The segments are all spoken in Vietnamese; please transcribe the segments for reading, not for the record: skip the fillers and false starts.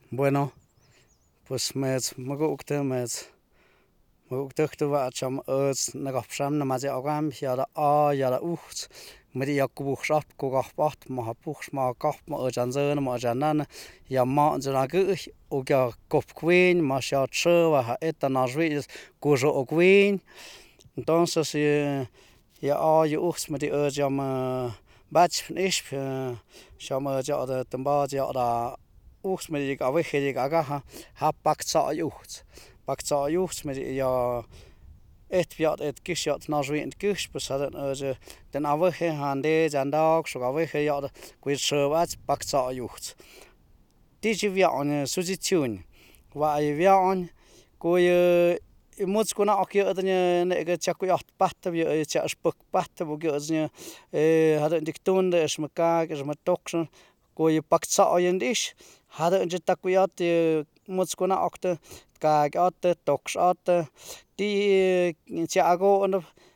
Bueno, pues magukte wa cham nagapsham na maze agam yara yara ucht met ja kubuchschaft kugacht ma puch ma kap ma janzen ma janan ja ma zana gu o ja kop queen ma sha tsewa ha eta nazwi kujo o queen entonces ja je ucht met die jam batch is sham ja de tamba ja da ucht met die awege aga ha pak sa ucht met ja et viat et kishat nazwi kus besaden den awege hande jandag so awege ja kwit servat pak sa ucht digi via on sujitun wa via on ko je moet kuna ook je ne chakuyat patte je spuk patte wo je hadden dik toonde is mekaar is met toxen ko je pak sa is hadden je takuyat moet kuna ook de kijk at tox at die chago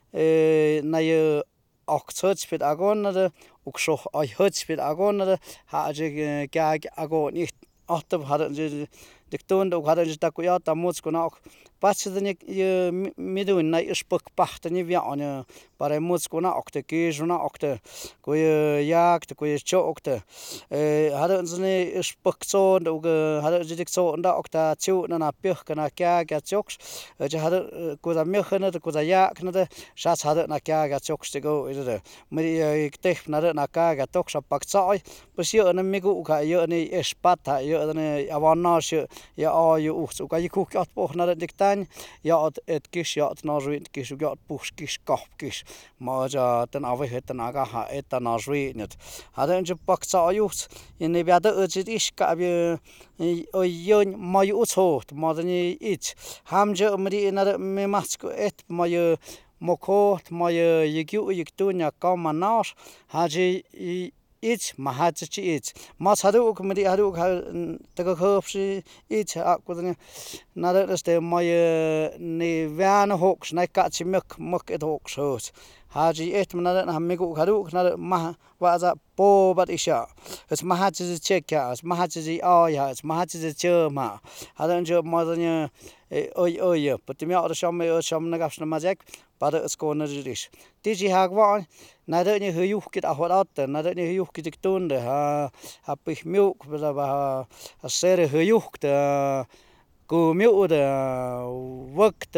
na je ook spit agon de ook zo uit spit agon ha je kijk agon niet at hadden je dik toonde ook hadden je takuyat moet kuna ook pas je midden na spuk pachte niet via aan para moet kuna ook de kees na ook de ko je jaakt ko je chokte hadden ze ne spuk zo ook hadden ze dik zo en ook da chu na pech kana kya choks je hadden ko da mechene ko da jaak na de schat hadden na kya choks te go is de maar ik teg na kya toks pak sai pas je na migu ka je ne spat je ne avanas je je ucht ook je koek at poch na dik ja et kis ja nazwi kis ja puch kis kap kis ma ja ten awege ten aga ha et nazwi net hadden je pak sa ucht in ne bia de is ka je jon ma je ucht ma de iets ham je mri na me masko et ma je mokot ma je je tunya kamanas ha je iets ma hat iets mas hadu ook met die hadu ook te gehoofsi iets akudne na dat is de mooie ne wane hoks na katsi muk het hoks hoos haji et na dat ha migu hadu ook na ma waza po bat isha het ma hat ze check ja het ma hat ze ja het ma hat ze chema hadan je moderne oi but mi ar sham na gafs na mazek par es koner is digi hagwan na dat ne hujuk het ahot na dat ne hujuk het tunde ha hab ich milk ha sere hujuk de ku milk de wakt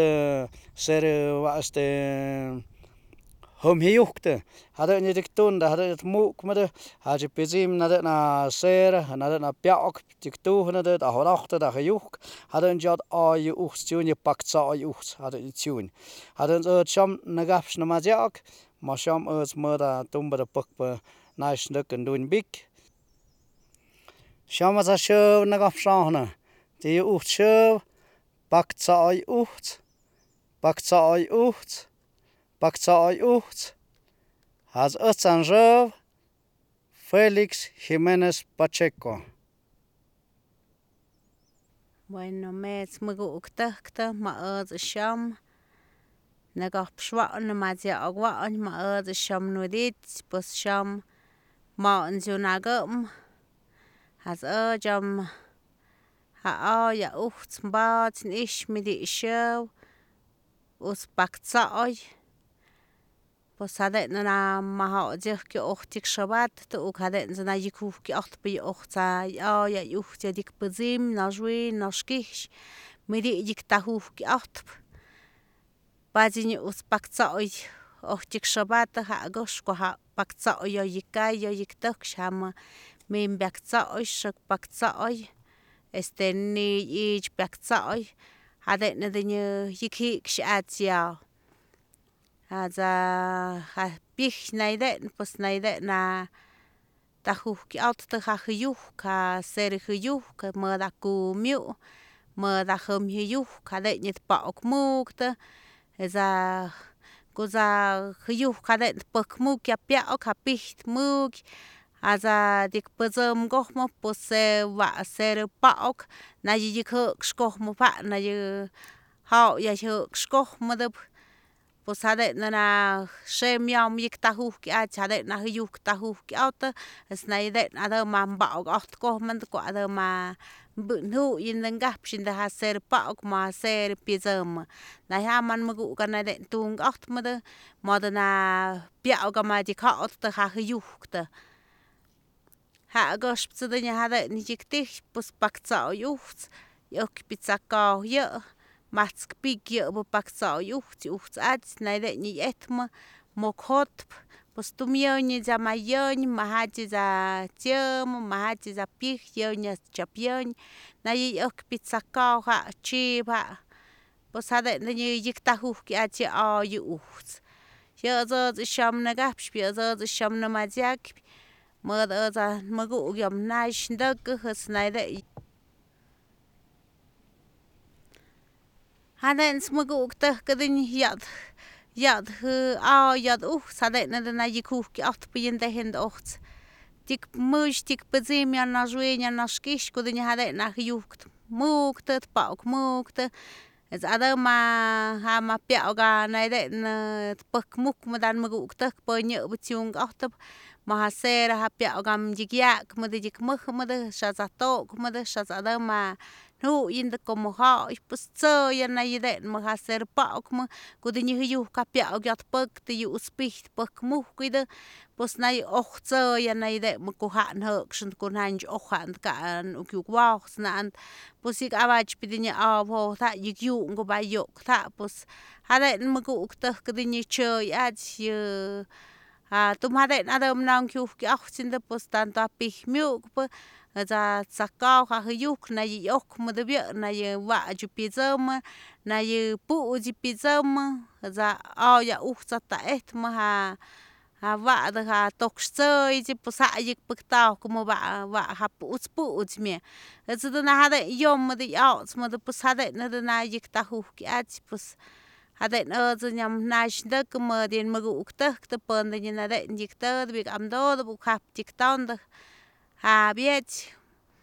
sere was de hom hejukte hadden je dik tunde hadden het moek met de had je pezim na dat na sere na dat na pjaak dik toe na dat ahot achter da hujuk hadden je dat je ucht je pakt sa je ucht hadden je tune hadden het sham na gafs na mazak ma sham het mada tumba de pak na stuk en doen bik sham za sho na gafs na die ucht sho pakt sa je ucht pakt sa je ucht pakt sa je ucht has het aan Felix Jiménez Pacheco. Bueno, mes mugu uktakta ma sham nagap shwan ma ja agwan ma sham nudit pues sham ma nzunagam has jam ha ja ucht bat ish midi show us paktsai pues hadden na ma ha zich ke ochtik shabat te ook hadden ze na jikuf ke acht bij ochta ja ucht ja dik bezim na jwi na skish midi dik tahuf ke acht bazin us paktsai ochtik shabat ha gosh ko ha paktsai ja yikai ja yiktak sham min baktsai shak paktsai ni ich paktsai hadden na de yikhi kshatia Haza pich naiden pues naiden na tahuh ki out te ha hyuh ka ser hyuh ka mada ku miu mada hum hyuh ka de nit pa ok mukte eza goza hyuh ka de pak muk ya pia ok pich muk aza dik pazam goh mo pues wa ser pa ok na yik skох mo pa na ye ha ya skох mo de pues hade na shem yam yik ta huk ach hade na yuk ta huk out es na ide ada ma bau ot ko man ko ada ma nu in den gap shin da haser pa ok ma ser pizam na ha man magu kana de tung ot ma de na pia ga ma di ka ot ta ha yuk ta ha gos pse de hade ni dik dich pues pakza yucht yok pizza ka yo matsk pig yo pakza yucht yucht at na de ni etma mokhot pues tu mioni za mayoni mahaji za tiom mahaji za pig yonya chapion na yok pizza ka ha chi ba pues hade ni yik ta hu ki at a yucht yo zo sham na gap spio zo sham na majak mơ ra mơ gụ giòm nai đơ cứ hơi này đấy hắn đến mơ gụ tơ cái đinh giọt giọt hư giọt sa đấy nên là gì khu cái ốc bây giờ hiện ốc tik mơ tik bây giờ mình nói chuyện mình nói cái cái đinh hắn đấy là hiu mơ tơ bảo mơ tơ ada mà ha mà bẹo gà này đấy bậc mục mà đàn mơ gụ tơ bơi nhựa bơi chung ốc tơ mà xe ra bẹo gam dịch yak mà đi dịch mực mà đi sa za to mà đi sa za đó mà nu in de como ha pues so ya na ide mà xe bạo mà cô đi như yu ka bẹo gạt bậc thì yu speed bậc mục cái đó pues này ốc so ya na ide mà cô hạn hợp xin cô hành ốc hạn cả uk wow nan pues ik avach pidi ni avo ta yik yu ngo ba yok ta pues hada mà cô ta cái đi như chơi at tumhade adam nang kyu ki achtin de postan ta pih miuk pa za sakao ha yuk na yok mo de na ye wa ju pizam na ye pu ji pizam za ya za ta et ma ha va de ha toksoi ji posa yik pukta como va ha pu mi za de na hade yom de out mo de posade na de na yik ta hu ki at pos hade nyam nash de como den magu ukta te pon de na de dikta de am do bu kap tiktan de ha biet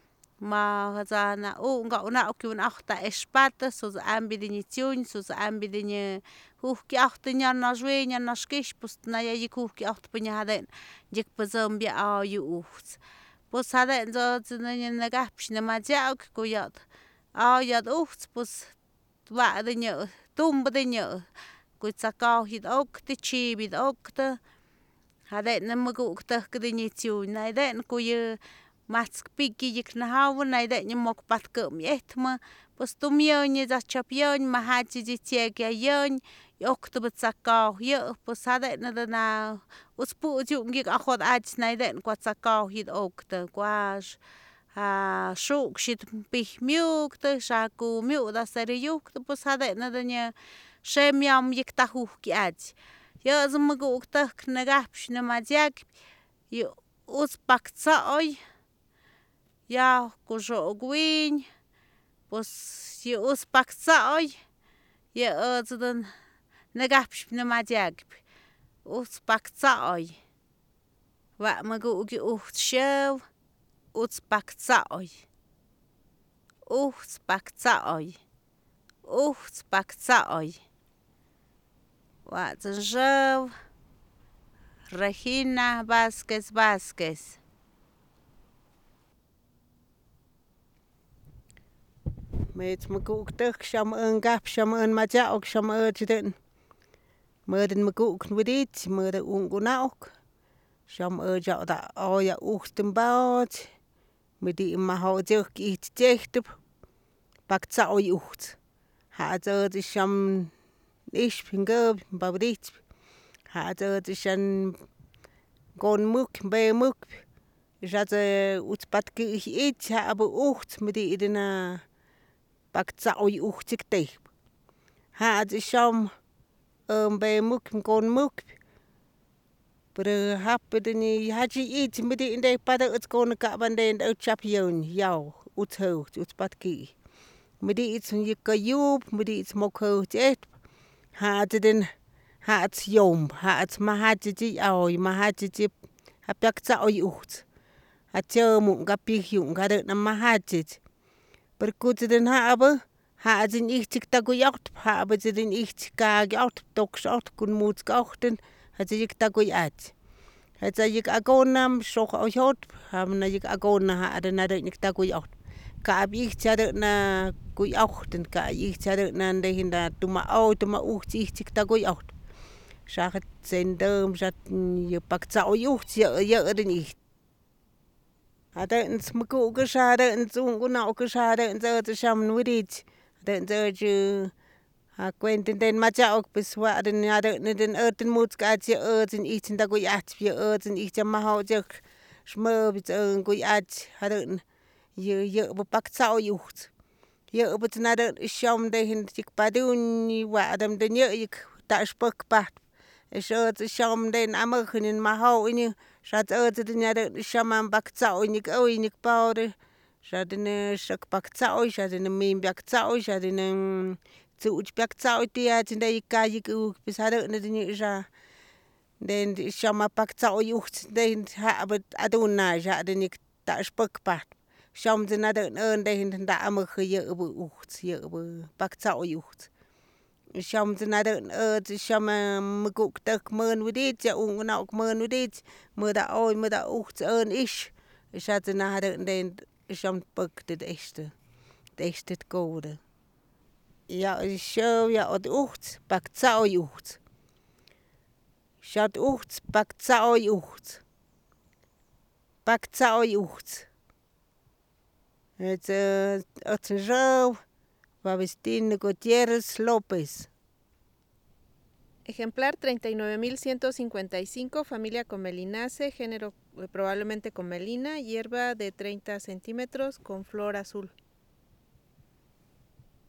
ma za na nga una ok un achta espata so za ambidinition so za ambidine hoch ki achte nya na jwenya na skish pust na ya yik ki acht pnya hade dik pozom bi a yu pus hade zo na gapsh na ma ja ko yat yat pus va de nya tum bde nhợ cùi sa cao hít ốc te chi bịt ốc te hà đệm nó mơ cụ te cái đi nhị chiu này đệm cùi mặt piki dịch na hao này đệm như một bát cơm hết mà bớt tum nhợ như za chập nhợ mà hai chi chia kia nhợ ốc te bớt sa cao nhợ bớt hà đệm nó na uspu chịu nghịch akhot ach này đệm qua sa cao hít ốc te qua shuk shit pih miuk te shaku miuk da seriyuk te pues hade na danya shem yam yik ta hu ki ach yo zum gu ta na gapsh na majak yo us paksa oy ya ku jo gwin pues yo us paksa oy yo zdan na gapsh na majak us paksa oy va magu gi shev utspakcaoj wa zhev Regina Vázquez met makuk tuk sham un gap sham un maja ok sham urjden murden makuk nwidit murden ungunaok sham urja da oya uchtenbaut mit die ma hautig iets techt pakza oy ucht ha zo de sham ich bin gob babrit ha zo de shan gon muk be muk jate utspat ki ich aber ucht mit die idena pakza oy uchtig te ha de sham be muk gon muk pero happen ni haji iets met in de pada het kon ka bande de chapion jou utho utpatki met iets je kayub met iets mokho jet had den hat yom hat mahaji au mahaji hapak za oi ucht hat jo mu gapi hyung ga de mahaji per kut den habe Haadin ihtik takuyacht, haabetsin ihtik kaagiacht, toksart kun muutskachten, hatsik takuyat. Hatsik agonam shoch oyot, hamna jik agona haaden nadenik takuyacht. Kaab ihtik na kuyachten, ka ihtik na dehinda tuma tuma ihtik takuyacht. Shahat zendum zat je pakta ojucht je den ich. Hadden smuku geschade en zunguna geschade en zo sham nurit. Den zo ha kwenten den macha ook beswa den den den mutskaat je den ich da goyat je den ich ma haut je smubit en goyat hadden je pakta ojucht. Je op het nader sham de hin tik padun wa adam den je ik ta spuk pat. Is sham den amgen in ma hou in zat den ja shaman baktsau in ik in powder zat in shak baktsau zat in min baktsau zat in zu baktsau dia in de kai ku besade in de ja den shama baktsau jucht den habet aduna ja den ik ta spuk pat sham den nader den da amgen je ucht je baktsau jucht. Sham de nader sham mekuk tak men widit ja ungna ook men widit me da ocht is zat de nader den sham puk de echte code ja show ja od ocht pak tsau jucht shat ocht pak tsau jucht pak tsau jucht het zo Babestín Gutiérrez López. Ejemplar 39.155, familia Comelinácea, género probablemente Comelina, hierba de 30 centímetros con flor azul.